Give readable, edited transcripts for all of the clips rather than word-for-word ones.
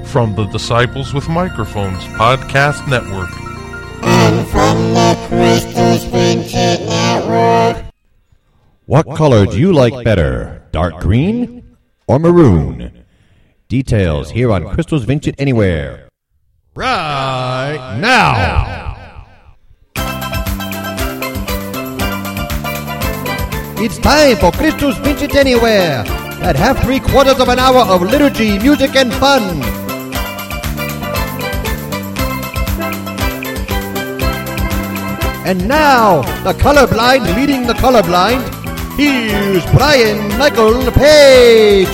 from the Disciples with Microphones Podcast Network. And from the Crystal Vincent Network. What color do you like better, dark green or maroon? Details here on Crystal's Vincent Anywhere. Right now. It's time for Crystal's Vincent Anywhere. That half 3/4 of an hour of liturgy, music, and fun. And now, the colorblind leading the colorblind. Here's Brian Michael Page.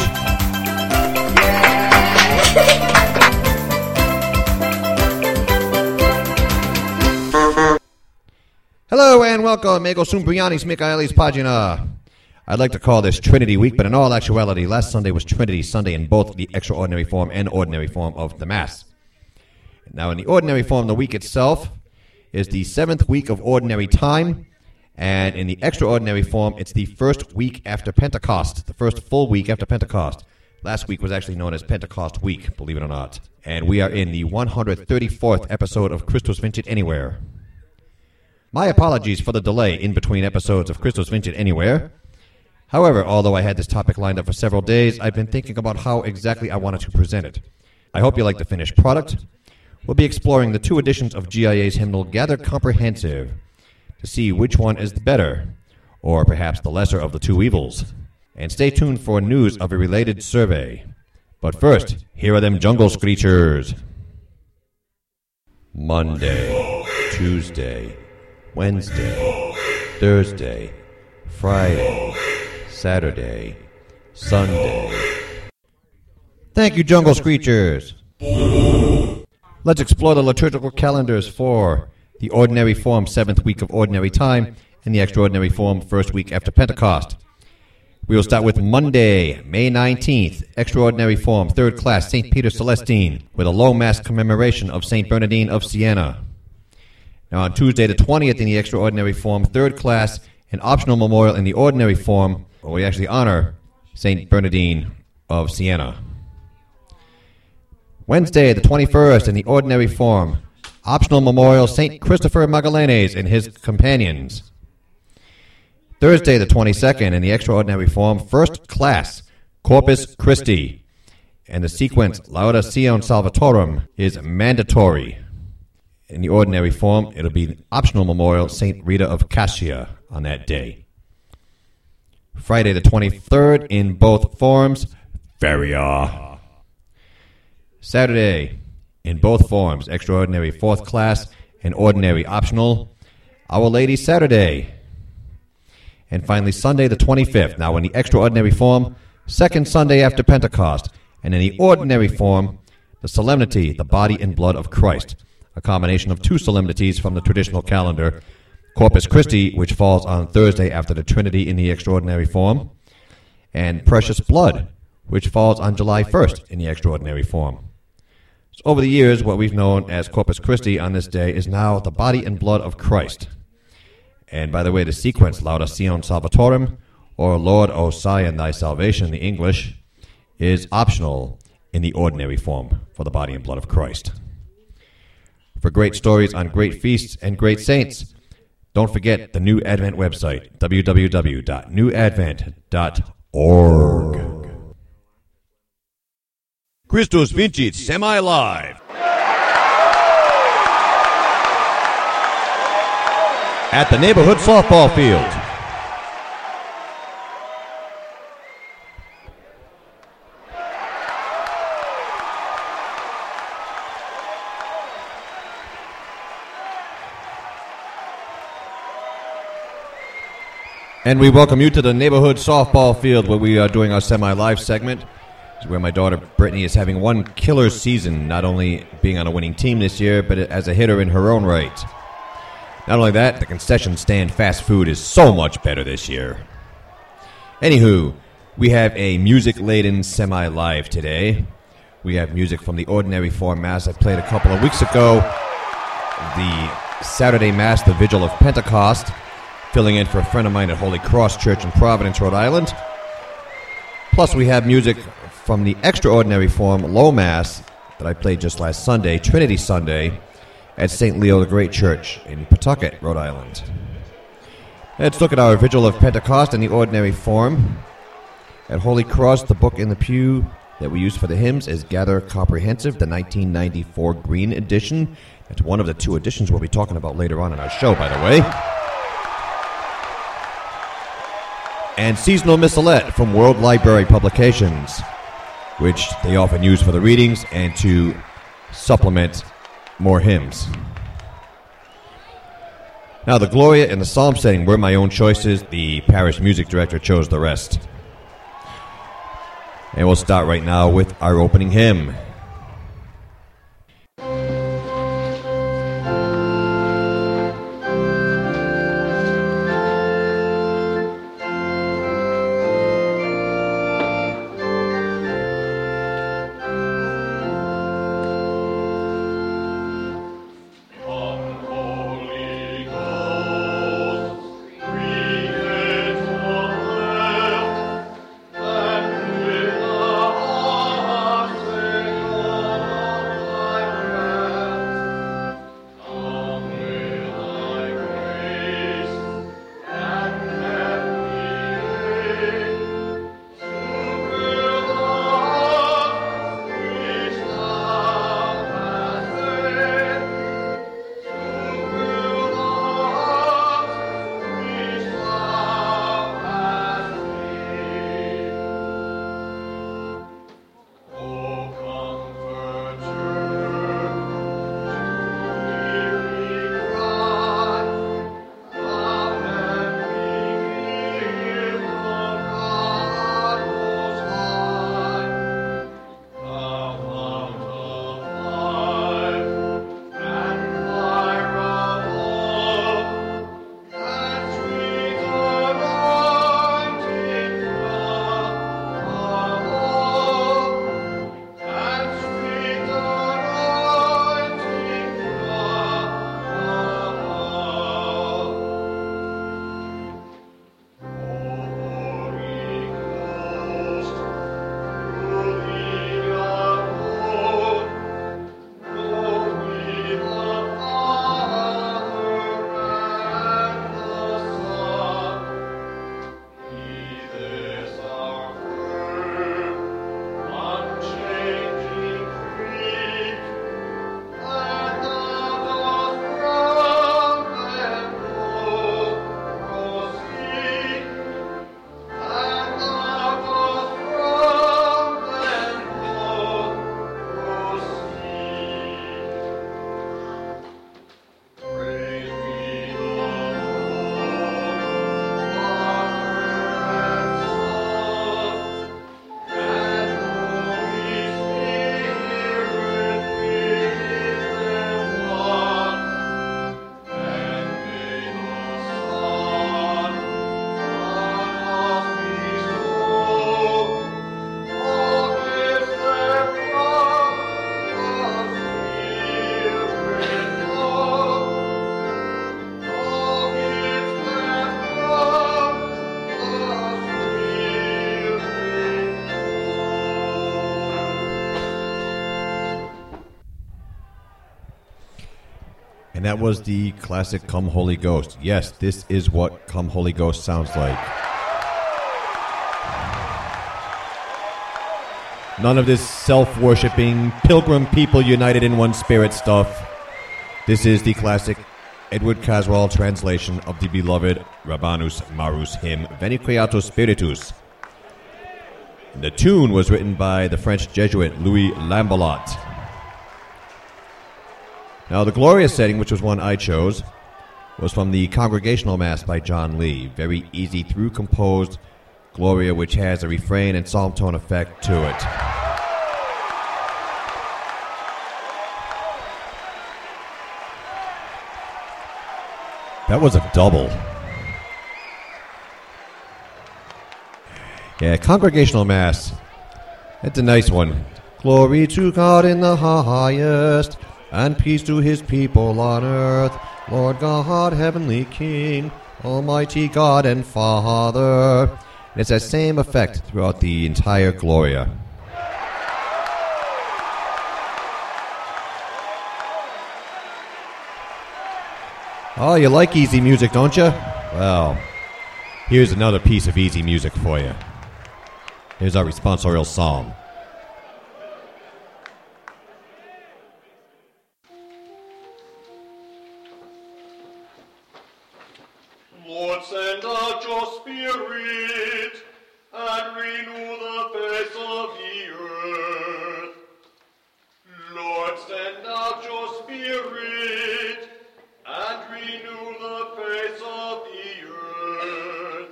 Hello and welcome, Ego Sumbrianis Michaelis Pagina. I'd like to call this Trinity Week, but in all actuality, last Sunday was Trinity Sunday in both the extraordinary form and ordinary form of the Mass. Now, in the ordinary form, the week itself is the 7th week of ordinary time, and in the extraordinary form, it's the first week after Pentecost, the first full week after Pentecost. Last week was actually known as Pentecost Week, believe it or not. And we are in the 134th episode of Christos Vincit Anywhere. My apologies for the delay in between episodes of Christos Vincit Anywhere. However, although I had this topic lined up for several days, I've been thinking about how exactly I wanted to present it. I hope you like the finished product. We'll be exploring the two editions of GIA's hymnal Gather Comprehensive to see which one is the better, or perhaps the lesser of the two evils. And stay tuned for news of a related survey. But first, here are them jungle screechers. Monday, Tuesday, Wednesday, Thursday, Friday, Saturday, Sunday. Thank you, jungle screechers. Let's explore the liturgical calendars for the ordinary form 7th week of ordinary time and the extraordinary form 1st week after Pentecost. We will start with Monday, May 19th, extraordinary form 3rd class St. Peter Celestine with a low mass commemoration of St. Bernardine of Siena. Now on Tuesday the 20th in the extraordinary form 3rd class an optional memorial in the ordinary form where we actually honor St. Bernardine of Siena. Wednesday, the 21st, in the ordinary form, optional memorial St. Christopher Magallanes and his companions. Thursday, the 22nd, in the extraordinary form, first class, Corpus Christi. And the sequence, Lauda Sion Salvatorum, is mandatory. In the ordinary form, it'll be the optional memorial St. Rita of Cassia on that day. Friday, the 23rd, in both forms, Feria. Saturday, in both forms, extraordinary 4th class and ordinary optional, Our Lady Saturday. And finally, Sunday the 25th, now in the extraordinary form, 2nd Sunday after Pentecost, and in the ordinary form, the solemnity, the body and blood of Christ, a combination of two solemnities from the traditional calendar, Corpus Christi, which falls on Thursday after the Trinity in the extraordinary form, and Precious Blood, which falls on July 1st in the extraordinary form. Over the years, what we've known as Corpus Christi on this day is now the body and blood of Christ. And by the way, the sequence, Lauda Sion Salvatorum, or Lord, O Zion, Thy Salvation in the English, is optional in the ordinary form for the body and blood of Christ. For great stories on great feasts and great saints, don't forget the New Advent website, www.newadvent.org. Christos Vincit Semi-Live. At the neighborhood softball field. And we welcome you to the neighborhood softball field where we are doing our semi-live segment. Where my daughter Brittany is having one killer season, not only being on a winning team this year, but as a hitter in her own right. Not only that, the concession stand fast food is so much better this year. Anywho, we have a music-laden semi-live today. We have music from the ordinary form Mass I played a couple of weeks ago, the Saturday Mass, the Vigil of Pentecost, filling in for a friend of mine at Holy Cross Church in Providence, Rhode Island. Plus, we have music from the extraordinary form, Low Mass, that I played just last Sunday, Trinity Sunday, at St. Leo the Great Church in Pawtucket, Rhode Island. Let's look at our Vigil of Pentecost in the ordinary form. At Holy Cross, the book in the pew that we use for the hymns is Gather Comprehensive, the 1994 Green Edition. That's one of the two editions we'll be talking about later on in our show, by the way. And Seasonal Missalette from World Library Publications, which they often use for the readings and to supplement more hymns. Now, the Gloria and the Psalm setting were my own choices. The parish music director chose the rest. And we'll start right now with our opening hymn. And that was the classic Come Holy Ghost. Yes, this is what Come Holy Ghost sounds like. None of this self-worshipping, pilgrim people united in one spirit stuff. This is the classic Edward Caswell translation of the beloved Rabanus Maurus hymn, Veni Creator Spiritus. The tune was written by the French Jesuit Louis Lambelat. Now, the Gloria setting, which was one I chose, was from the Congregational Mass by John Lee. Very easy through composed Gloria, which has a refrain and psalm tone effect to it. That was a double. Yeah, Congregational Mass. That's a nice one. Glory to God in the highest, and peace to his people on earth. Lord God, heavenly King, almighty God and Father. And it's that same effect throughout the entire Gloria. Oh, you like easy music, don't you? Well, here's another piece of easy music for you. Here's our responsorial psalm. Lord, send out your Spirit and renew the face of the earth. Lord, send out your Spirit and renew the face of the earth.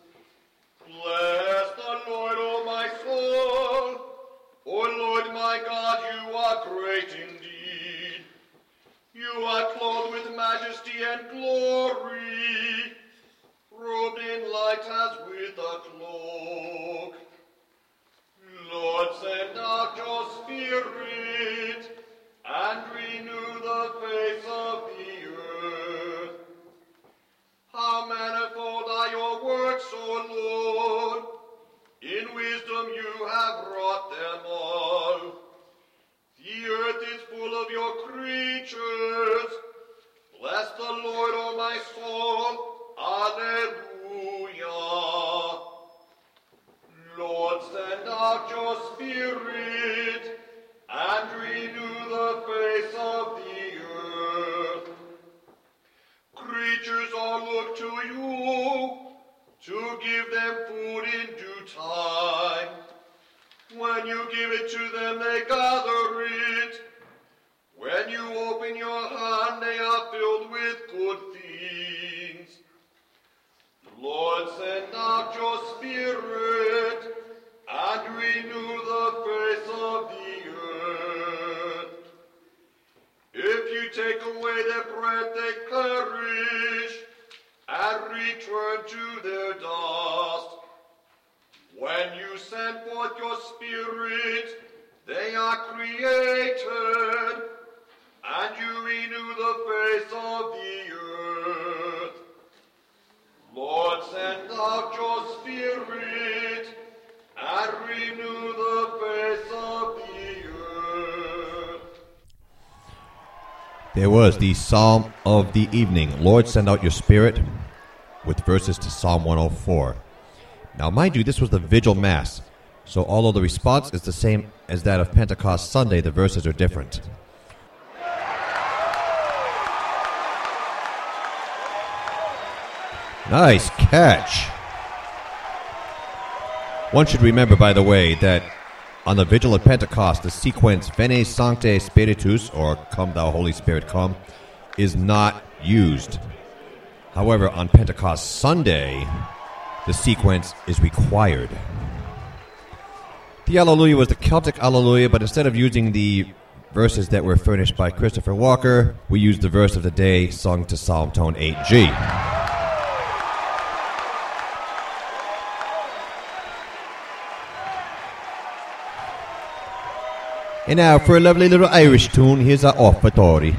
Bless the Lord, O my soul. O Lord my God, you are great indeed. You are clothed with majesty and glory, robed in light as with a cloak. Lord, send out your Spirit and renew the face of the earth. How manifold are your works, O Lord! In wisdom you have wrought them all. The earth is full of your creatures. Bless the Lord, O my soul. Alleluia. Lord, send out your Spirit and renew the face of the earth. Creatures all look to you to give them food in due time. When you give it to them, they gather it. When you open your hand, they are filled with good things. Lord, send out your Spirit and renew the face of the earth. If you take away their breath, they perish and return to their dust. When you send forth your Spirit, they are created, and you renew the face of the earth. Lord, send out your Spirit and renew the face of the earth. There was the Psalm of the Evening, Lord, send out your Spirit, with verses to Psalm 104. Now, mind you, this was the Vigil Mass, so although the response is the same as that of Pentecost Sunday, the verses are different. Nice catch. One should remember, by the way, that on the Vigil of Pentecost, the sequence Veni Sancte Spiritus, or Come Thou Holy Spirit Come, is not used. However, on Pentecost Sunday, the sequence is required. The Alleluia was the Celtic Alleluia, but instead of using the verses that were furnished by Christopher Walker, we used the verse of the day sung to Psalm Tone 8G. And now for a lovely little Irish tune, here's our offertory.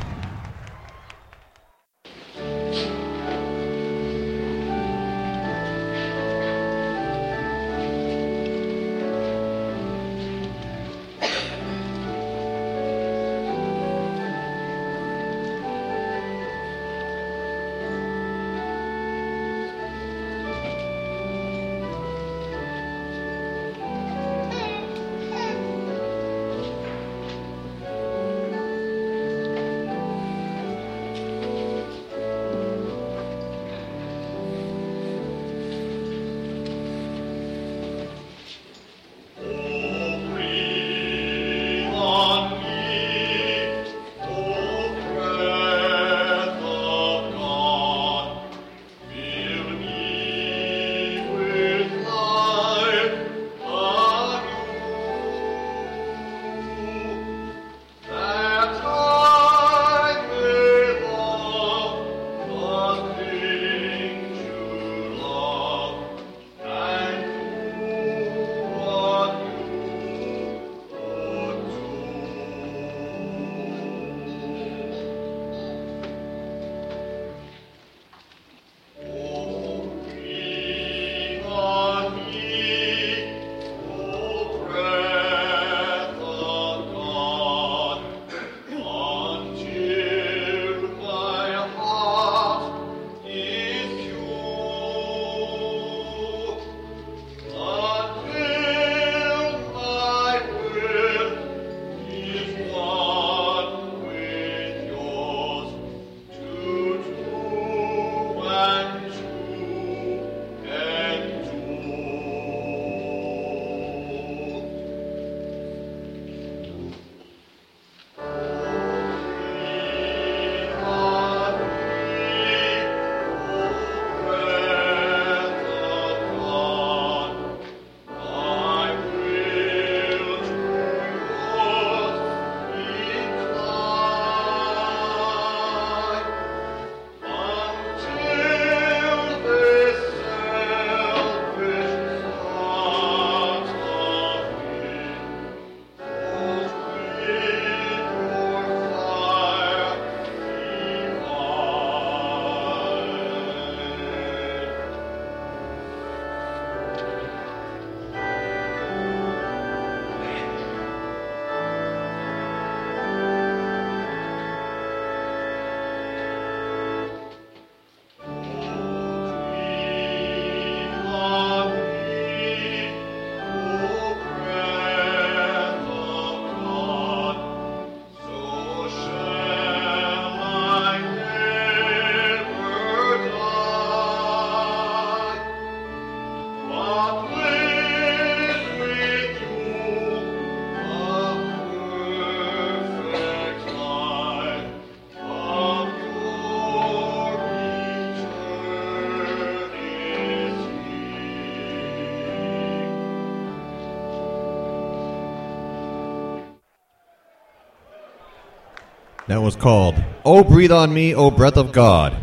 That was called "Oh Breathe on Me, O Breath of God."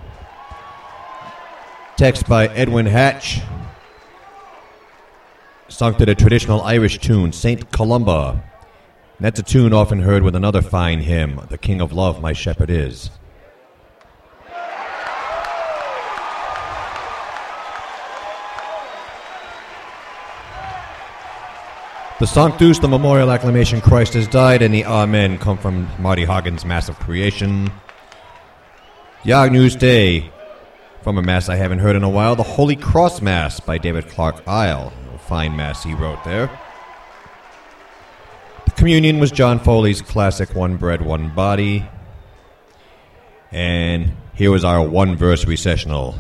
Text by Edwin Hatch. Sung to the traditional Irish tune, St. Columba. That's a tune often heard with another fine hymn, "The King of Love, My Shepherd Is." The Sanctus, the memorial acclamation, Christ has died, and the Amen come from Marty Hagen's Mass of Creation. The Agnus Dei, from a Mass I haven't heard in a while, the Holy Cross Mass by David Clark Isle. A fine Mass he wrote there. The Communion was John Foley's classic One Bread, One Body. And here was our one-verse recessional.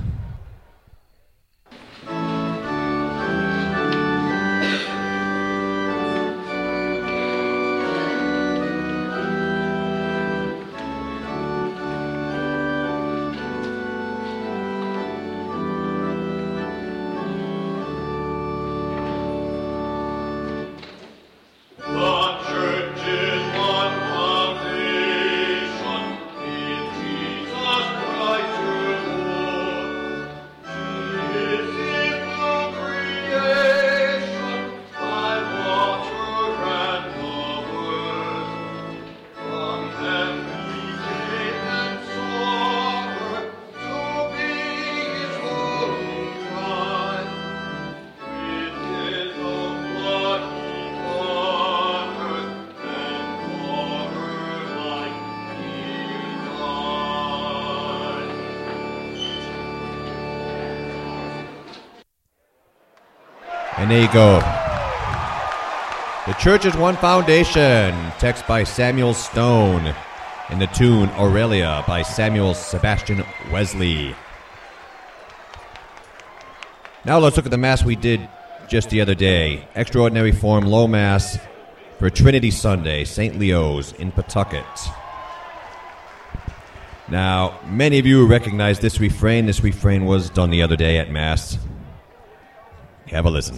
And there you go. The Church is One Foundation. Text by Samuel Stone. And the tune Aurelia by Samuel Sebastian Wesley. Now let's look at the Mass we did just the other day. Extraordinary Form Low Mass for Trinity Sunday, St. Leo's in Pawtucket. Now, many of you recognize this refrain. This refrain was done the other day at Mass. Have a listen.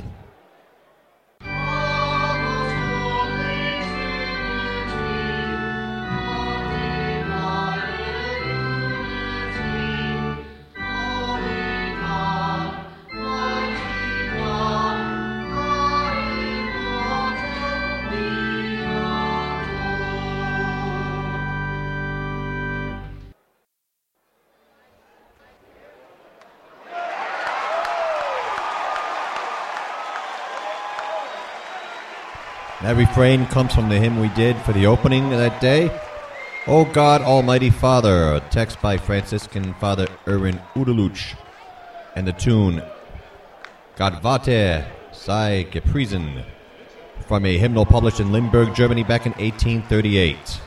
That refrain comes from the hymn we did for the opening of that day. O God, Almighty Father, a text by Franciscan Father Erwin Udeluch, and the tune Gott warte sei gepriesen, from a hymnal published in Limburg, Germany back in 1838.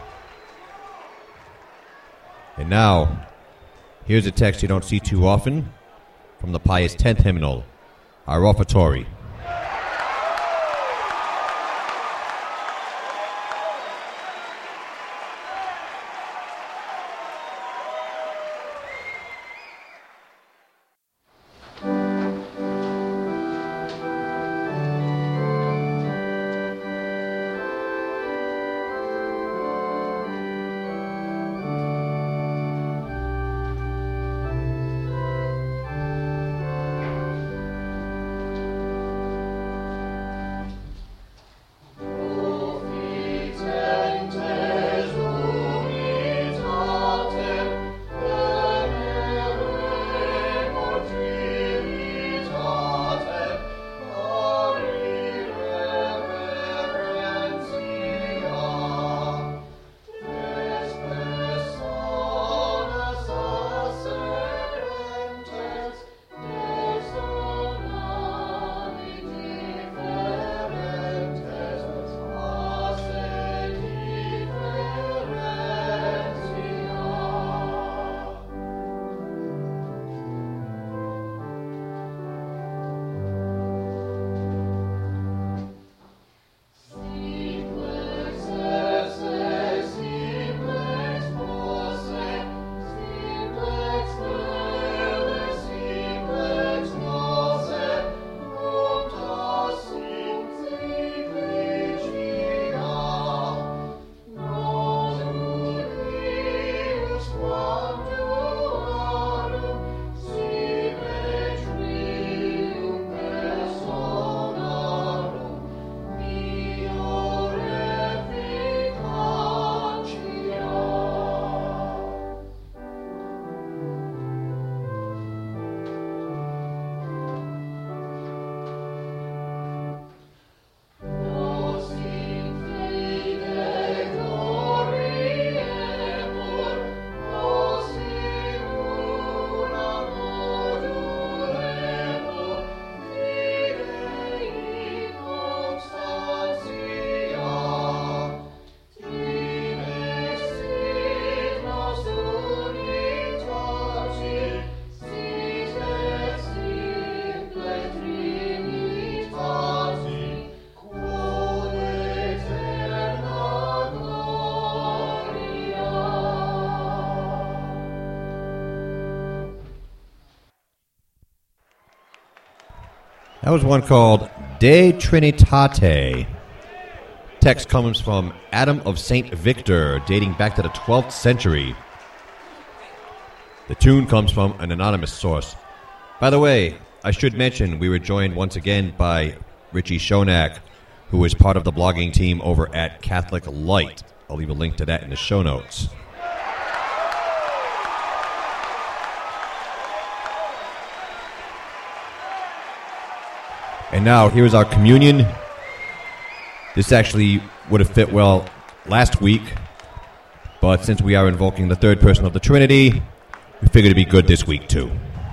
And now, here's a text you don't see too often from the Pius X hymnal, our offertory. That was one called De Trinitate. Text comes from Adam of St. Victor, dating back to the 12th century. The tune comes from an anonymous source. By the way, I should mention we were joined once again by Richie Shonak, who is part of the blogging team over at Catholic Light. I'll leave a link to that in the show notes. And now, here's our communion. This actually would have fit well last week, but since we are invoking the third person of the Trinity, we figured it'd be good this week, too.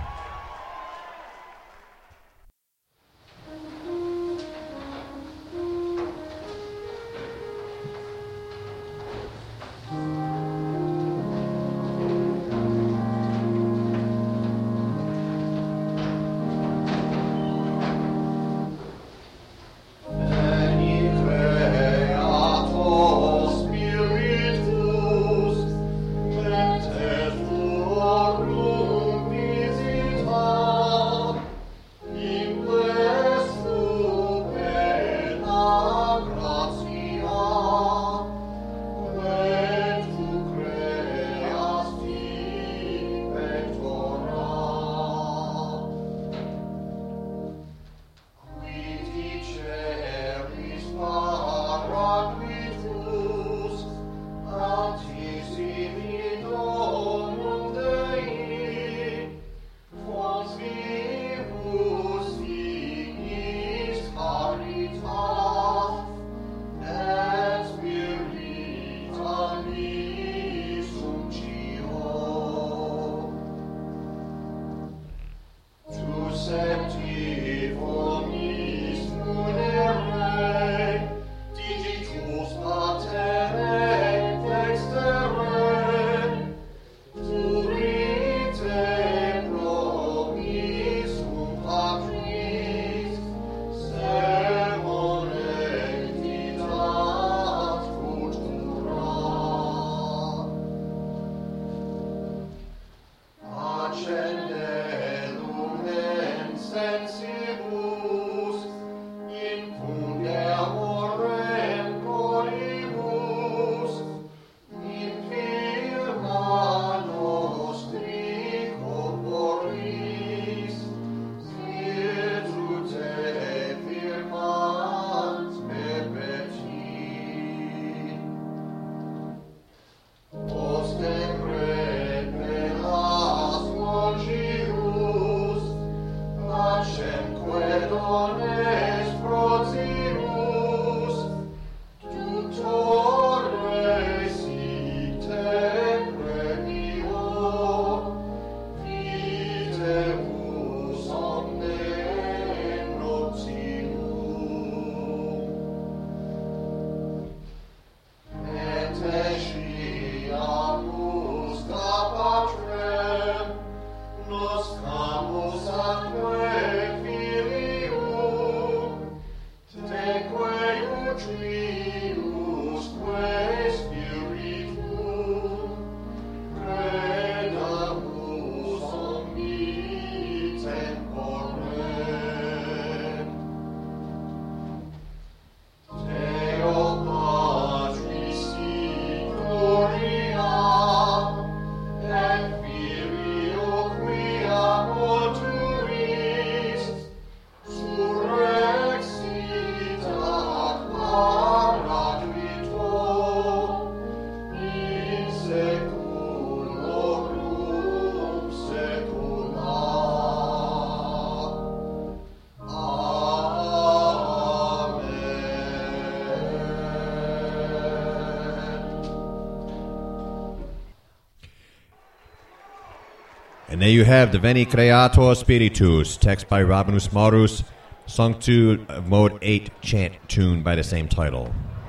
And there you have Diveni Creator Spiritus, text by Rabanus Maurus, sung to Mode 8 chant tune by the same title.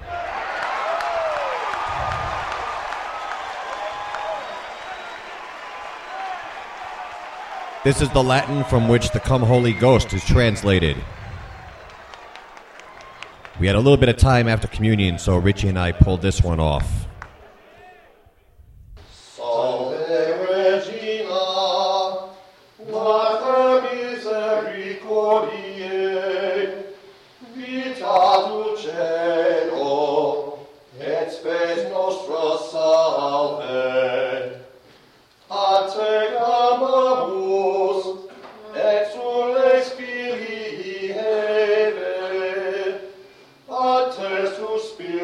This is the Latin from which the Come Holy Ghost is translated. We had a little bit of time after communion, so Richie and I pulled this one off. Regina, Mater misericordiae,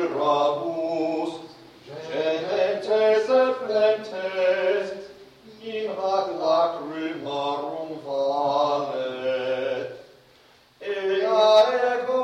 mirabus, genentes et flentes, in hac lacrimarum valet. Ea ego,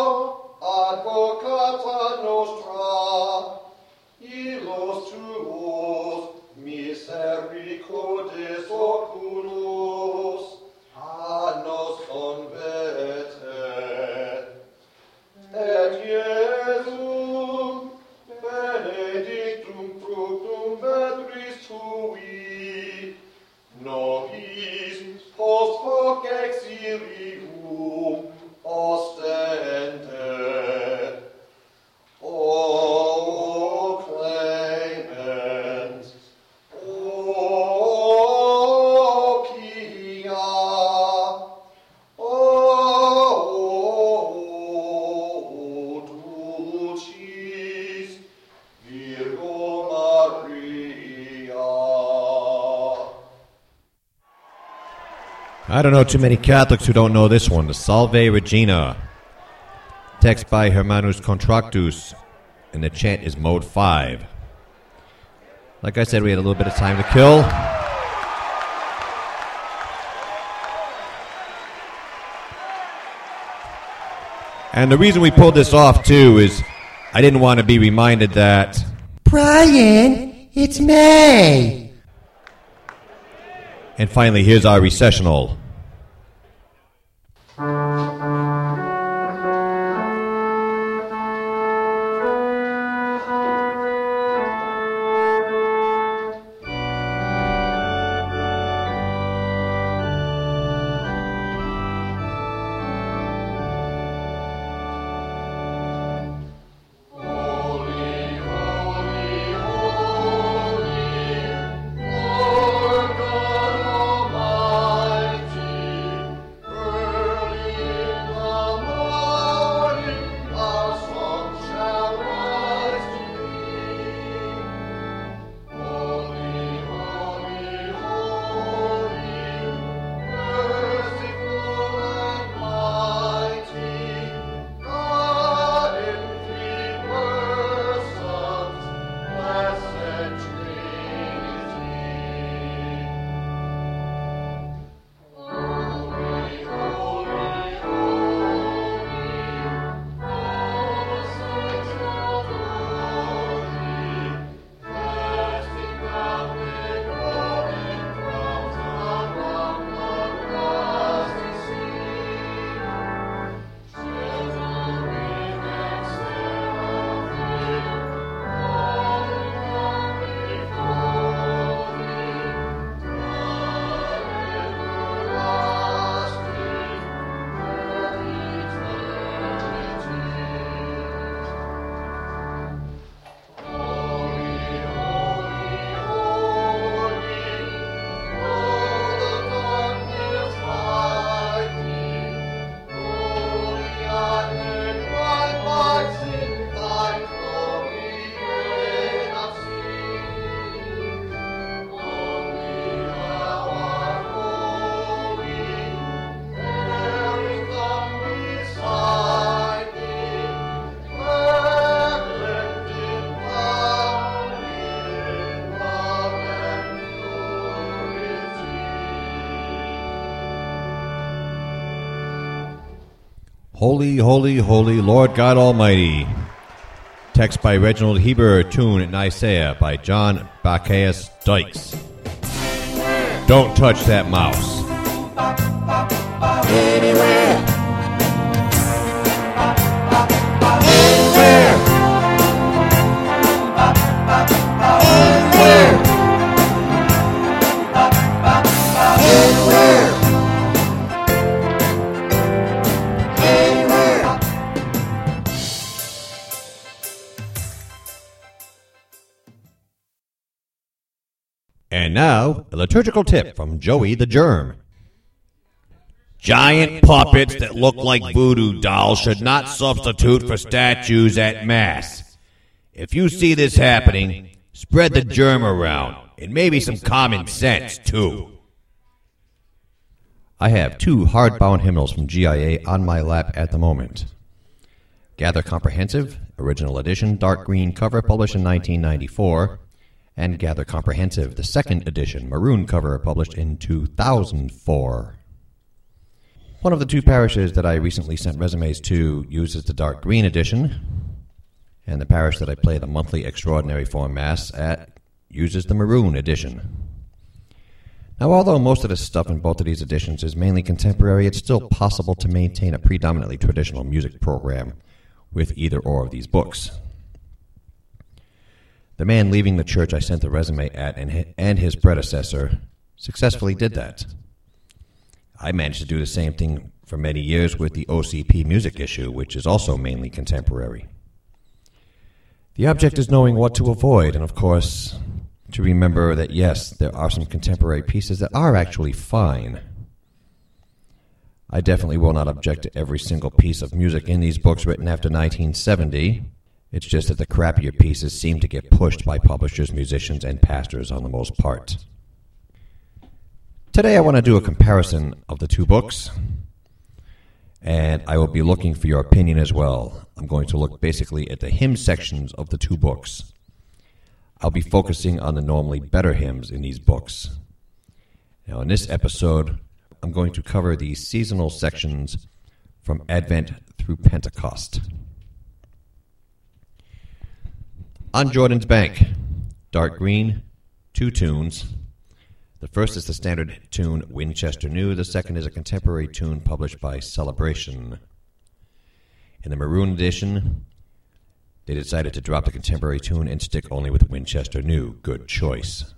advocata nostra, illos tuos, misericordes oculos, ad nos convertet. Et Iesum, benedictum fructum ventris tui, nobis post hoc exilium ostendet. O clement, O pia, O dulcis Virgo Maria. I don't know too many Catholics who don't know this one, the Salve Regina. Text by Hermanus Contractus, and the chant is mode 5. Like I said, we had a little bit of time to kill. And the reason we pulled this off, too, is I didn't want to be reminded that... Brian, it's May. And finally, here's our recessional. Holy, holy, holy Lord God Almighty. Text by Reginald Heber, tune at Nicaea by John Bacchaeus Dykes. Don't touch that mouse. Anywhere. And now, a liturgical tip from Joey the Germ. Giant puppets that look like voodoo dolls should not substitute for statues at Mass. If you see this happening, spread the germ around, and maybe some common sense, too. I have 2 hardbound hymnals from GIA on my lap at the moment. Gather Comprehensive, original edition, dark green cover, published in 1994, and Gather Comprehensive, the second edition, maroon cover, published in 2004. One of the two parishes that I recently sent resumes to uses the dark green edition, and the parish that I play the monthly extraordinary form Mass at uses the maroon edition. Now, although most of the stuff in both of these editions is mainly contemporary, it's still possible to maintain a predominantly traditional music program with either or of these books. The man leaving the church I sent the resume at and his predecessor successfully did that. I managed to do the same thing for many years with the OCP music issue, which is also mainly contemporary. The object is knowing what to avoid, and of course, to remember that yes, there are some contemporary pieces that are actually fine. I definitely will not object to every single piece of music in these books written after 1970. It's just that the crappier pieces seem to get pushed by publishers, musicians, and pastors on the most part. Today I want to do a comparison of the two books, and I will be looking for your opinion as well. I'm going to look basically at the hymn sections of the two books. I'll be focusing on the normally better hymns in these books. Now, in this episode, I'm going to cover the seasonal sections from Advent through Pentecost. On Jordan's Bank, dark green, 2 tunes. The first is the standard tune Winchester New. The second is a contemporary tune published by Celebration. In the maroon edition, they decided to drop the contemporary tune and stick only with Winchester New. Good choice.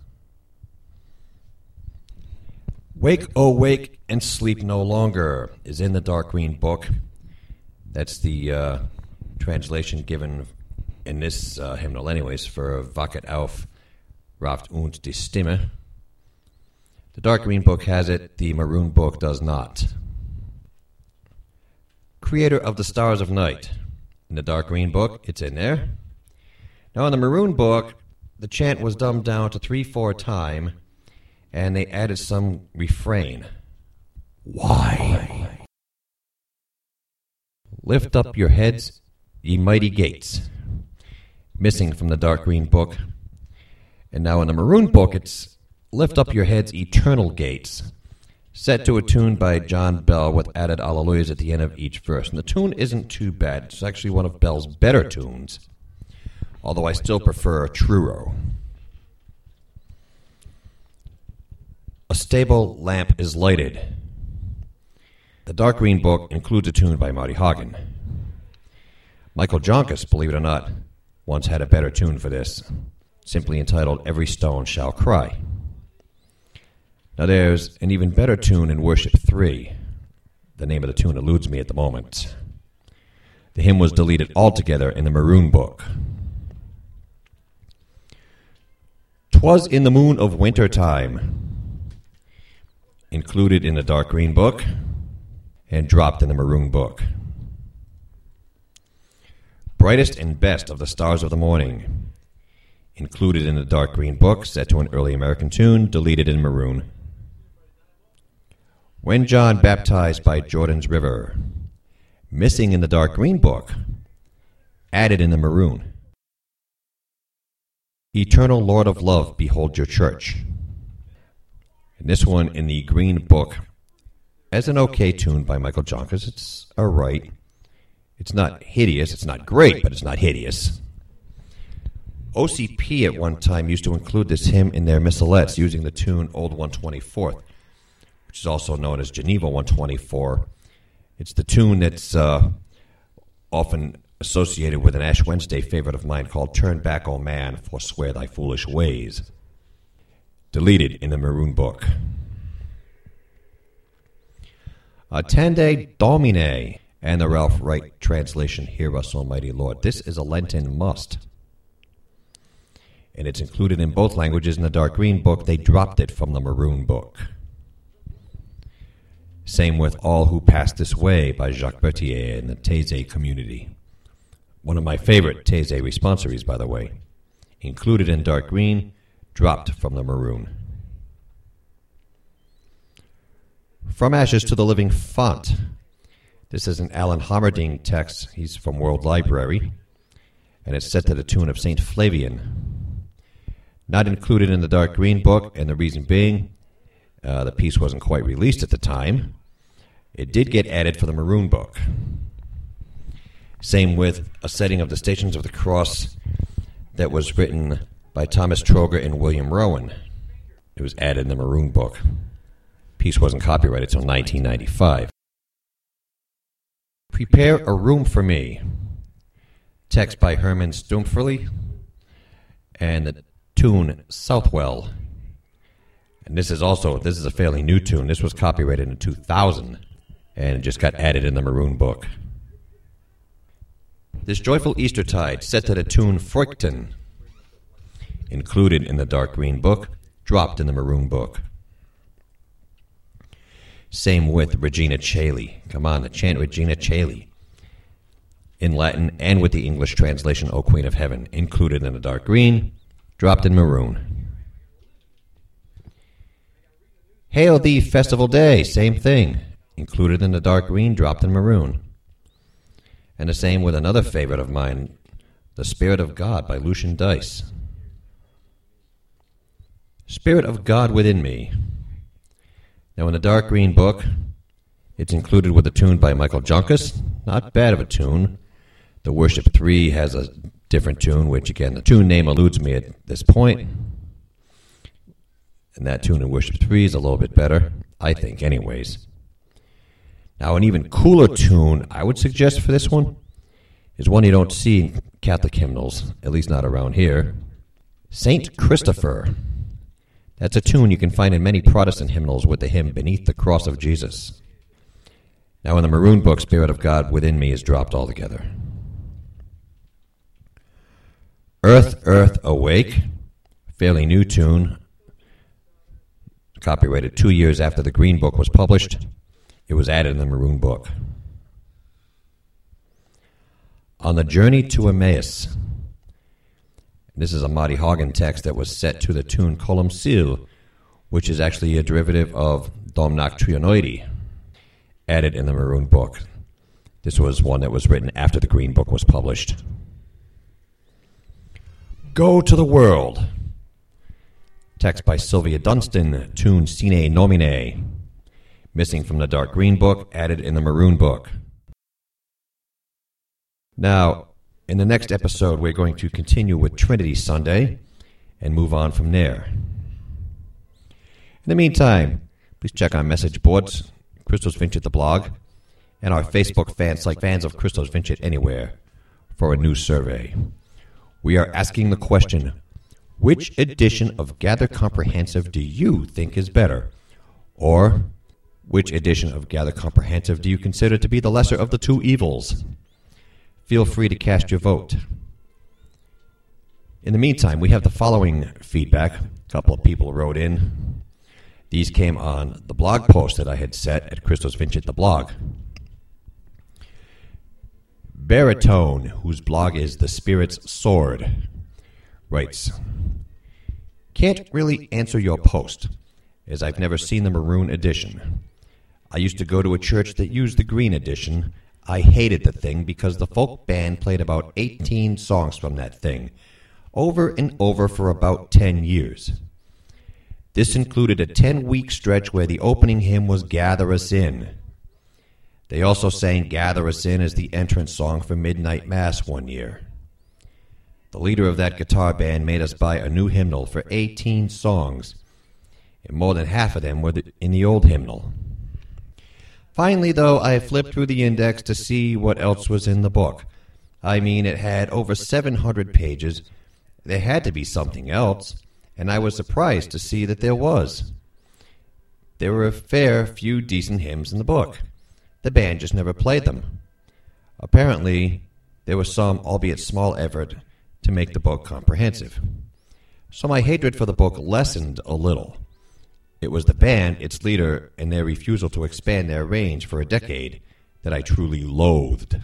Wake, oh wake, and sleep no longer is in the dark green book. That's the translation given in this hymnal anyways for Wacket auf, Raft und die Stimme. The dark green book has it, the maroon book does not. Creator of the Stars of Night. In the dark green book, it's in there. Now in the maroon book, the chant was dumbed down to 3/4 time, and they added some refrain. Why? Lift up your heads, ye mighty gates. Missing from the dark green book. And now in the maroon book, it's lift up your heads, eternal gates. Set to a tune by John Bell with added alleluias at the end of each verse. And the tune isn't too bad. It's actually one of Bell's better tunes, although I still prefer Truro. A stable lamp is lighted. The dark green book includes a tune by Marty Haugen. Michael Joncas, believe it or not, once had a better tune for this, simply entitled Every Stone Shall Cry. Now there's an even better tune in Worship 3. The name of the tune eludes me at the moment. The hymn was deleted altogether in the maroon book. 'Twas in the moon of winter time, included in the dark green book and dropped in the maroon book. Brightest and best of the stars of the morning, included in the dark green book, set to an early American tune, deleted in maroon. When John baptized by Jordan's river, missing in the dark green book, added in the maroon. Eternal Lord of Love, behold your church. And this one in the green book, as an okay tune by Michael Joncas. It's all right. It's not hideous. It's not great, but it's not hideous. OCP at one time used to include this hymn in their missalettes using the tune Old 124th, which is also known as Geneva 124. It's the tune that's often associated with an Ash Wednesday favorite of mine called Turn Back, O Man, Forswear Thy Foolish Ways. Deleted in the maroon book. Attende Domine, and the Ralph Wright translation, Hear Us, Almighty Lord. This is a Lenten must. And it's included in both languages in the dark green book. They dropped it from the maroon book. Same with All Who Pass This Way by Jacques Berthier in the Taizé community. One of my favorite Taizé responsories, by the way. Included in dark green, dropped from the maroon. From Ashes to the Living Font. This is an Alan Hammerding text. He's from World Library, and it's set to the tune of St. Flavian. Not included in the Dark Green Book, and the reason being, the piece wasn't quite released at the time. It did get added for the Maroon Book. Same with a setting of the Stations of the Cross that was written by Thomas Troger and William Rowan. It was added in the Maroon Book. Piece wasn't copyrighted until 1995. Prepare a Room for Me. Text by Herman Stumferly. And the tune Southwell. And this is a fairly new tune. This was copyrighted in 2000 and it just got added in the Maroon Book. This Joyful Eastertide, set to the tune Freuchten, included in the Dark Green Book, dropped in the Maroon Book. Same with Regina Caeli. Come on, the chant Regina Caeli. In Latin and with the English translation, O Queen of Heaven, included in the Dark Green, dropped in Maroon. Hail Thee Festival Day, same thing. Included in the Dark Green, dropped in Maroon. And the same with another favorite of mine, The Spirit of God by Lucian Dice. Spirit of God Within Me. Now in the Dark Green Book, it's included with a tune by Michael Junkus. Not bad of a tune. The Worship 3 has a different tune, which again, the tune name eludes me at this point. And that tune in Worship 3 is a little bit better, I think anyways. Now, an even cooler tune I would suggest for this one is one you don't see in Catholic hymnals, at least not around here. Saint Christopher. That's a tune you can find in many Protestant hymnals with the hymn Beneath the Cross of Jesus. Now, in the Maroon Book, Spirit of God Within Me is dropped altogether. Earth, Earth, Awake. Fairly new tune. Copyrighted 2 years after the Green Book was published. It was added in the Maroon Book. On the Journey to Emmaus. This is a Marty Haugen text that was set to the tune Colum Cille, which is actually a derivative of Domnac Trionoidi, added in the Maroon Book. This was one that was written after the Green Book was published. Go to the World. Text by Sylvia Dunstan, tune Sine Nomine. Missing from the Dark Green Book, added in the Maroon Book. Now, in the next episode, we're going to continue with Trinity Sunday and move on from there. In the meantime, please check our message boards, Christos Vincit the blog, and our Facebook fans like Fans of Christos Vincit Anywhere for a new survey. We are asking the question, which edition of Gather Comprehensive do you think is better? Or, which edition of Gather Comprehensive do you consider to be the lesser of the two evils? Feel free to cast your vote. In the meantime, we have the following feedback. A couple of people wrote in. These came on the blog post that I had set at Christos Vincit the blog. Baritone, whose blog is The Spirit's Sword, writes, can't really answer your post, as I've never seen the Maroon edition. I used to go to a church that used the Green edition. I hated the thing because the folk band played about 18 songs from that thing, over and over for about 10 years. This included a 10-week stretch where the opening hymn was Gather Us In. They also sang Gather Us In as the entrance song for Midnight Mass one year. The leader of that guitar band made us buy a new hymnal for 18 songs, and more than half of them were in the old hymnal. Finally, though, I flipped through the index to see what else was in the book. I mean, it had over 700 pages. There had to be something else, and I was surprised to see that there was. There were a fair few decent hymns in the book. The band just never played them. Apparently, there was some, albeit small, effort to make the book comprehensive. So my hatred for the book lessened a little. It was the band, its leader, and their refusal to expand their range for a decade that I truly loathed.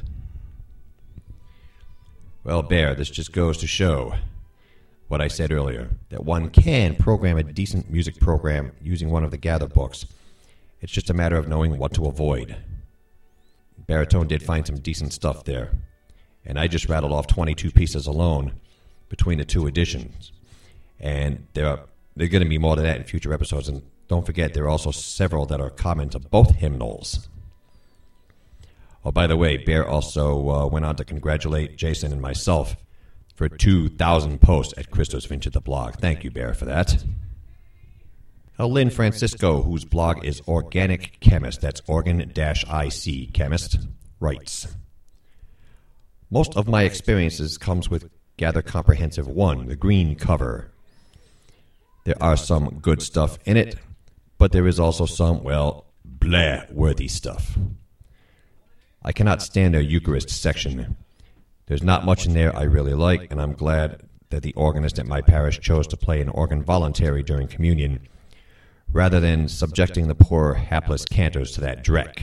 Well, Bear, this just goes to show what I said earlier, that one can program a decent music program using one of the Gather books. It's just a matter of knowing what to avoid. Baritone did find some decent stuff there. And I just rattled off 22 pieces alone between the two editions. And there are going to be more than that in future episodes. And don't forget, there are also several that are common to both hymnals. Oh, by the way, Bear also went on to congratulate Jason and myself for 2,000 posts at Christos Vinci the blog. Thank you, Bear, for that. Lynn Francisco, whose blog is Organic Chemist, that's organ-IC chemist, writes, most of my experiences comes with Gather Comprehensive 1, the green cover. There are some good stuff in it, but there is also some, well, bleh-worthy stuff. I cannot stand their Eucharist section. There's not much in there I really like, and I'm glad that the organist at my parish chose to play an organ voluntary during communion, rather than subjecting the poor hapless cantors to that dreck.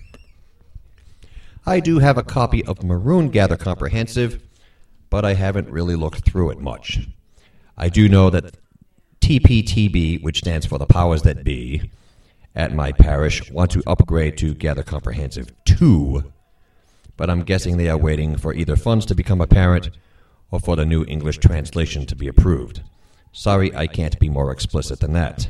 I do have a copy of Maroon Gather Comprehensive, but I haven't really looked through it much. I do know that TPTB, which stands for the Powers That Be, at my parish want to upgrade to Gather Comprehensive 2, but I'm guessing they are waiting for either funds to become apparent or for the new English translation to be approved. Sorry, I can't be more explicit than that.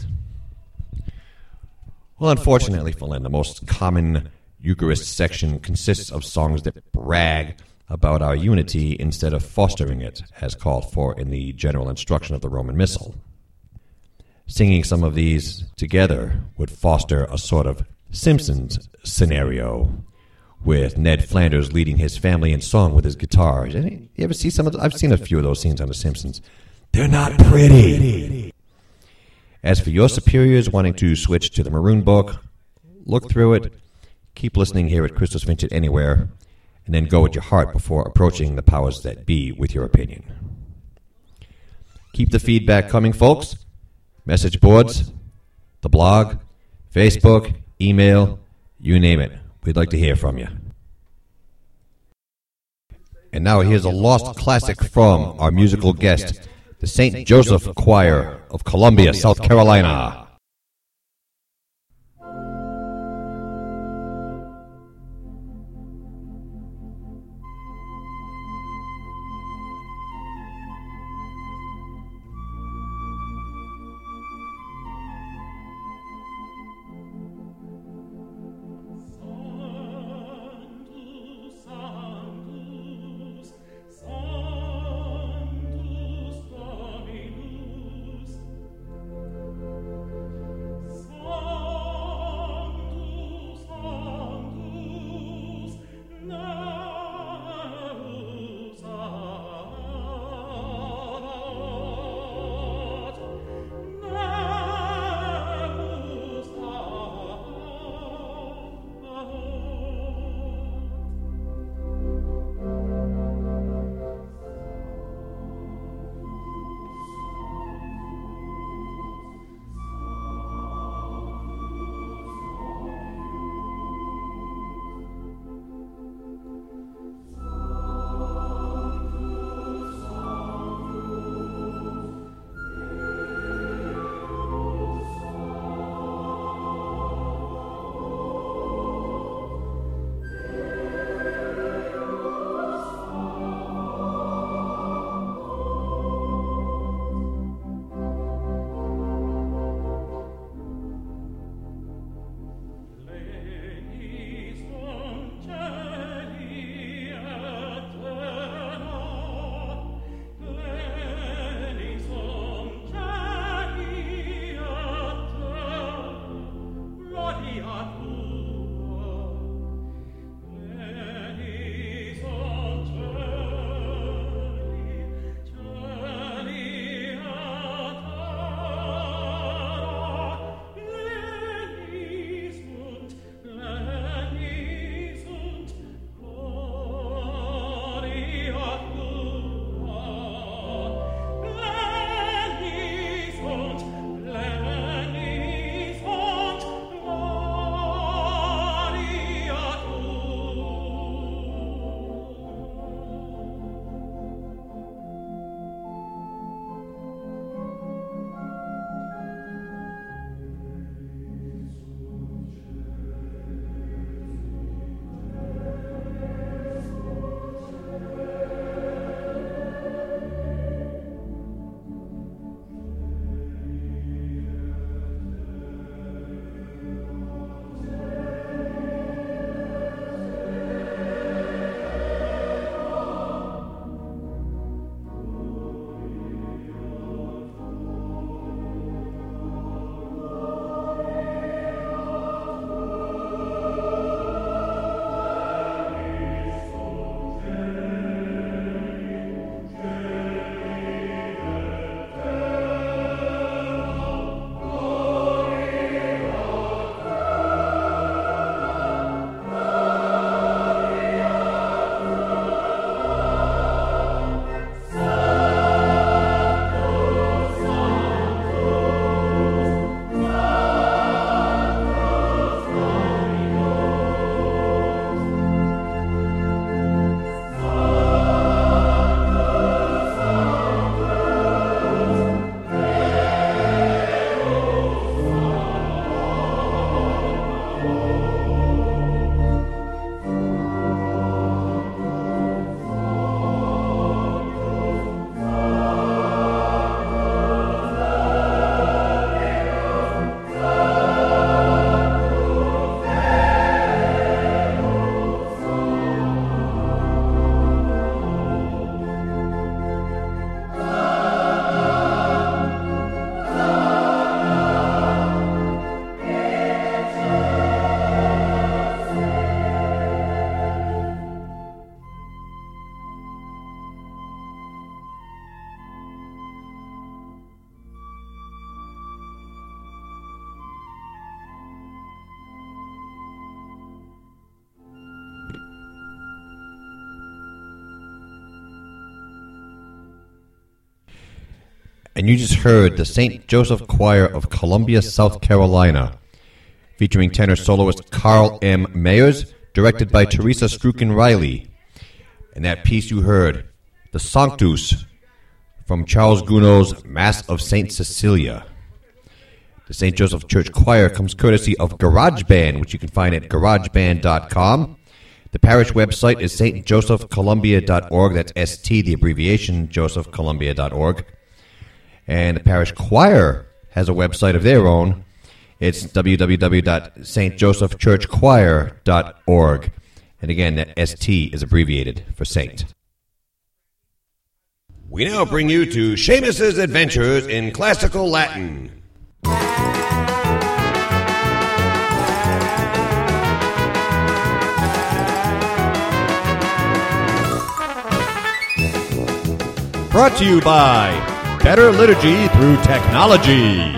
Well, unfortunately for Lynn, the most common Eucharist section consists of songs that brag about our unity instead of fostering it, as called for in the general instruction of the Roman Missal. Singing some of these together would foster a sort of Simpsons scenario, with Ned Flanders leading his family in song with his guitar. You ever see some of those? I've seen a few of those scenes on The Simpsons. They're not pretty. As for your superiors wanting to switch to the Maroon book, look through it, keep listening here at Christos Vinci anywhere, and then go with your heart before approaching the powers that be with your opinion. Keep the feedback coming, folks. Message boards, the blog, Facebook, email, you name it. We'd like to hear from you. And now here's a lost classic from our musical guest, the St. Joseph Choir of Columbia, South Carolina. And you just heard the St. Joseph Choir of Columbia, South Carolina, featuring tenor soloist Carl M. Mayers, directed by Teresa Strucken Riley. And that piece you heard, the Sanctus, from Charles Gounod's Mass of St. Cecilia. The St. Joseph Church Choir comes courtesy of GarageBand, which you can find at garageband.com. The parish website is stjosephcolumbia.org. That's ST, the abbreviation, josephcolumbia.org. And the parish choir has a website of their own. It's www.stjosephchurchchoir.org. And again, that ST is abbreviated for Saint. We now bring you to Seamus's Adventures in Classical Latin. Brought to you by Better Liturgy Through Technology.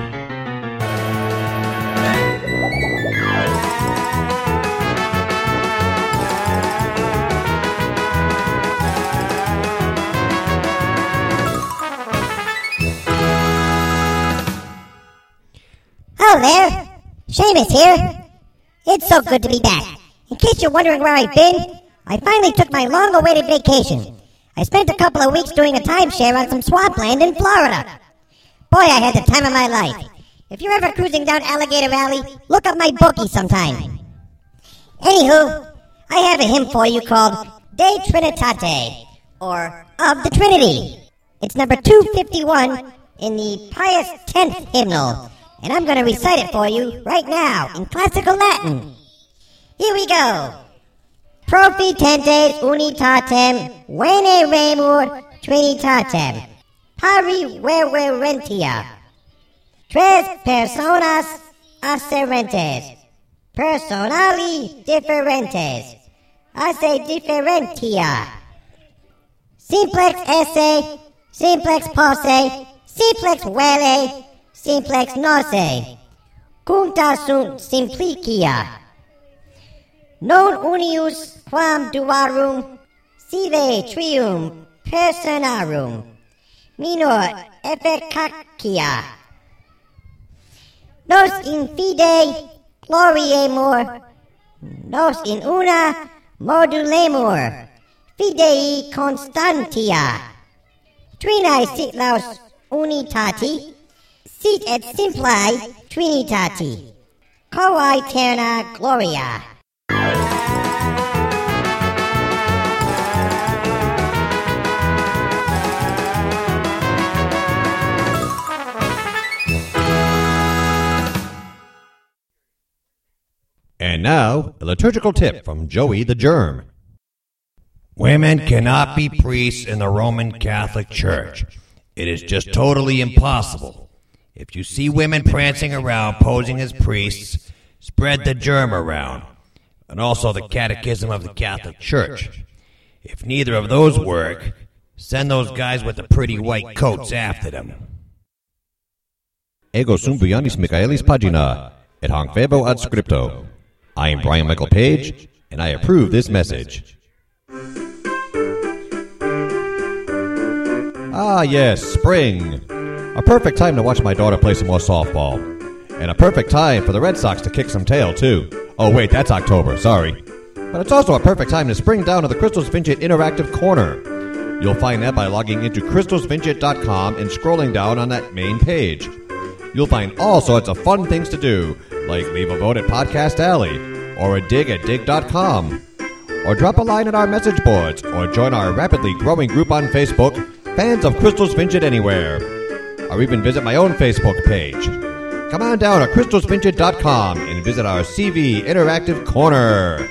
Hello there, Seamus here. It's so good to be back. In case you're wondering where I've been, I finally took my long-awaited vacation. I spent a couple of weeks doing a timeshare on some swampland in Florida. Boy, I had the time of my life. If you're ever cruising down Alligator Alley, look up my bookie sometime. Anywho, I have a hymn for you called De Trinitate, or Of the Trinity. It's number 251 in the Pius X hymnal, and I'm going to recite it for you right now in classical Latin. Here we go. Profitentes unitatem veneremur trinitatem pari reverentia. Tres personas acerentes, personali differentes, hace differentia. Simplex esse, simplex posse, simplex vele, simplex nose, cuncta sunt simplicia. Non unius quam duarum, sive trium personarum, minor efficacia. Nos in fide gloriemur, nos in una modulemur, fidei constantia. Trinae sit laus unitati, sit et simplae trinitati, coae terna gloria. And now, a liturgical tip from Joey the Germ. Women cannot be priests in the Roman Catholic Church. It is just totally impossible. If you see women prancing around posing as priests, spread the germ around, and also the Catechism of the Catholic Church. If neither of those work, send those guys with the pretty white coats after them. Ego sum Brianis Michaelis Pagina, et hanc febo ad scripto. I am Brian Michael Page, and I approve this message. Ah, yes, spring. A perfect time to watch my daughter play some more softball. And a perfect time for the Red Sox to kick some tail, too. Oh, wait, that's October, sorry. But it's also a perfect time to spring down to the Crystals Vincit Interactive Corner. You'll find that by logging into crystalsvincit.com and scrolling down on that main page. You'll find all sorts of fun things to do, like leave a vote at Podcast Alley, or a dig at dig.com, or drop a line at our message boards, or join our rapidly growing group on Facebook, Fans of Crystals Vincit Anywhere, or even visit my own Facebook page. Come on down to crystalsvincit.com and visit our CV Interactive Corner.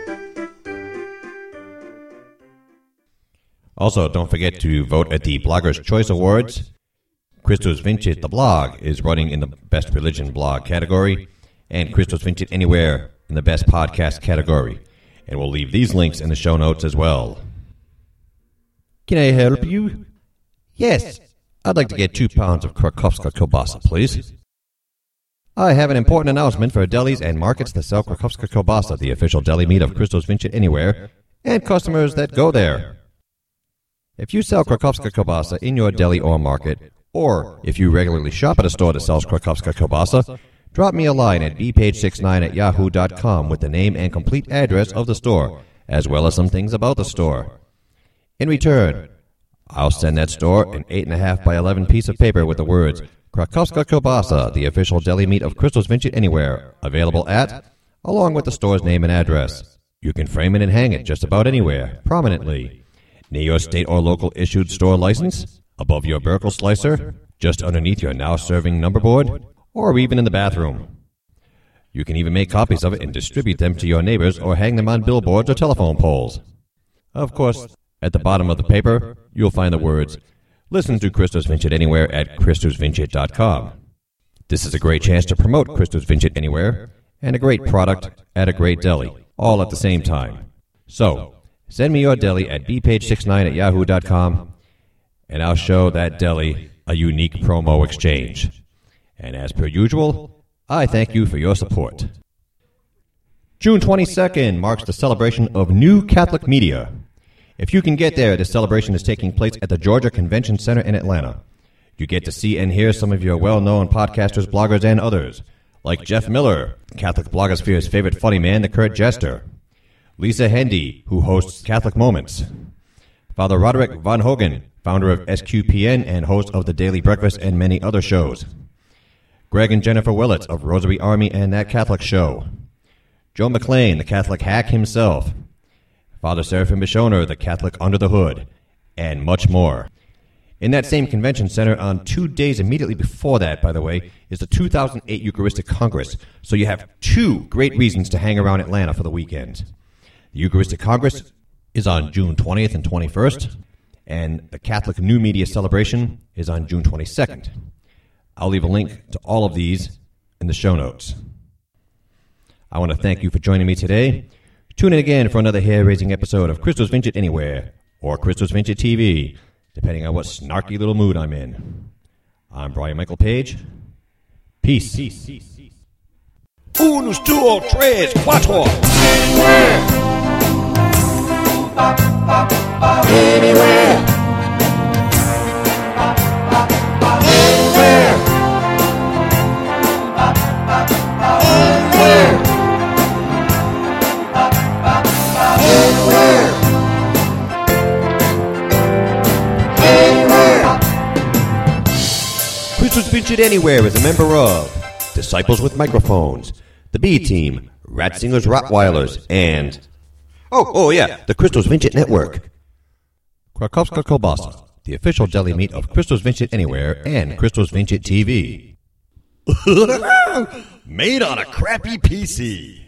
Also, don't forget to vote at the Blogger's Choice Awards. Christos Vincit, the blog, is running in the Best Religion blog category, and Christos Vincit Anywhere in the Best Podcast category. And we'll leave these links in the show notes as well. Can I help you? Yes, I'd like to get 2 pounds of Krakowska kielbasa, please. I have an important announcement for delis and markets that sell Krakowska kielbasa, the official deli meat of Christos Vincit Anywhere, and customers that go there. If you sell Krakowska kielbasa in your deli or market, Or, if you regularly shop at a store that sells Krakowska kielbasa, drop me a line at bpage69@yahoo.com with the name and complete address of the store, as well as some things about the store. In return, I'll send that store an 8.5 by 11 piece of paper with the words, Krakowska kielbasa, the official deli meat of Crystal's Vincit Anywhere, available at, along with the store's name and address. You can frame it and hang it just about anywhere, prominently. Near your state or local issued store license, above your Burkle slicer, just underneath your now serving number board, or even in the bathroom. You can even make copies of it and distribute them to your neighbors or hang them on billboards or telephone poles. Of course, at the bottom of the paper, you'll find the words, listen to Christos Vincit Anywhere at christosvincit.com. This is a great chance to promote Christos Vincit Anywhere and a great product at a great deli, all at the same time. So, send me your deli at bpage69@yahoo.com, and I'll show that deli a unique promo exchange. And as per usual, I thank you for your support. June 22nd marks the celebration of New Catholic Media. If you can get there, this celebration is taking place at the Georgia Convention Center in Atlanta. You get to see and hear some of your well-known podcasters, bloggers, and others, like Jeff Miller, Catholic blogosphere's favorite funny man, the Kurt Jester; Lisa Hendy, who hosts Catholic Moments; Father Roderick Von Hogan, founder of SQPN and host of The Daily Breakfast and many other shows; Greg and Jennifer Willits of Rosary Army and That Catholic Show; Joe McLean, the Catholic hack himself; Father Seraphim Bishoner, the Catholic Under the Hood, and much more. In that same convention center, on 2 days immediately before that, by the way, is the 2008 Eucharistic Congress, so you have 2 great reasons to hang around Atlanta for the weekend. The Eucharistic Congress is on June 20th and 21st, and the Catholic New Media Celebration is on June 22nd. I'll leave a link to all of these in the show notes. I want to thank you for joining me today. Tune in again for another hair-raising episode of Christos Vincit Anywhere, or Christos Vincit TV, depending on what snarky little mood I'm in. I'm Brian Michael Page. Peace. Unus, duo, tres, cuatro. Anywhere. Christos Vincit Anywhere is a member of Disciples with Microphones, the B Team, Ratsingers Rottweilers, and the Christos Vincit Network. Krakowska kielbasa, the official deli meat of Christos Vincit Anywhere and Christos Vincit TV. Made on a crappy PC.